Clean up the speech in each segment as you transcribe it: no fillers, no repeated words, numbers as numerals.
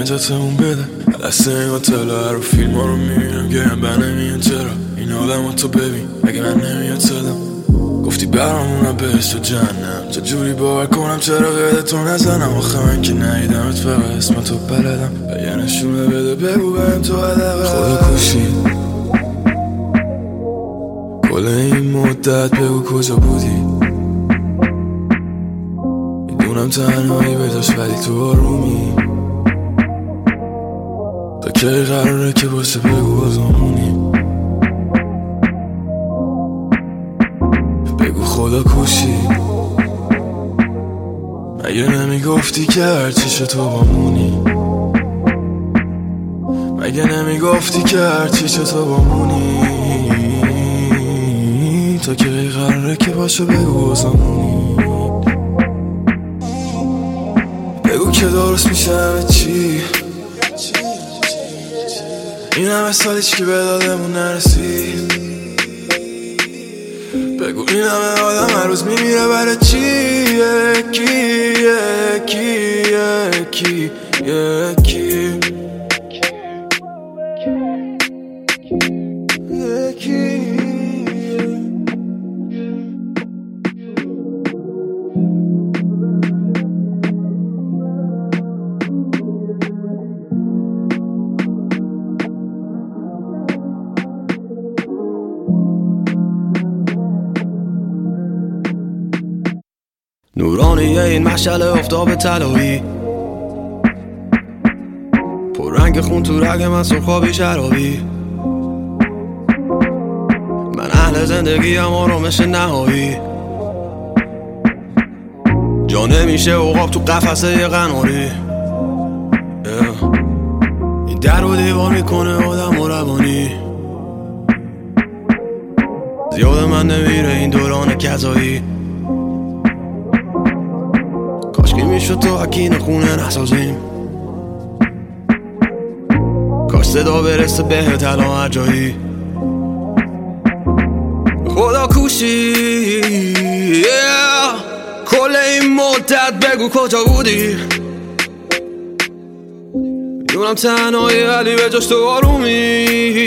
نجاتمون بده. دست این هتل رو فیلم ها رو میبینم گرم بر نمیان چرا این آدم رو تو ببین اگه من نمیاد صدم. گفتی برامونم بهشت و جهنم چجوری باور کنم چرا قید تو نزنم. آخه من که ندیدمت فقط اسم تو بلدم. یه نشونه بده بگو بهم تو علاقه. خدا کوشید کل این مدت بگو کجا بودی. میدونم تنهایی بداشت ولی تو آرومی. تا کی قراره که باشه بگو بازمونی. بگو خدا کوشید مگه نمیگفتی که هرچی شد تو بامونی. مگه نمیگفتی که هرچی شد تو بامونی. تا که قراره که باشه بگو بازمونی. بگو که درست میشه همه چی. این همه سال هیچکی به دادمون نرسید. بگو این همه آدم هر روز میمیره برای چی. یکی نورانیه این مشعل آفتاب طلایی پر رنگ خون تو رگ من سرخابی شرابی. من اهل زندگیم آرامش نهایی. جا نمیشه عقاب تو قفسه قناری. این در و دیوار میکنه آدم و روانی. زیاد من نمیره این دوران کذایی. کاشکی میشد تو حکین خونه نسازیم. کاش صدا برسه به تلا هر جایی. خدا کوشی کل این مدت بگو کجا بودی. میدونم تنهایی ولی به جاش تو آرومی.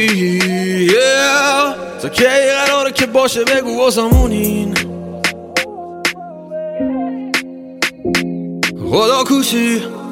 تا کی قراره که باشه بگو واسمونین. خدا کوشی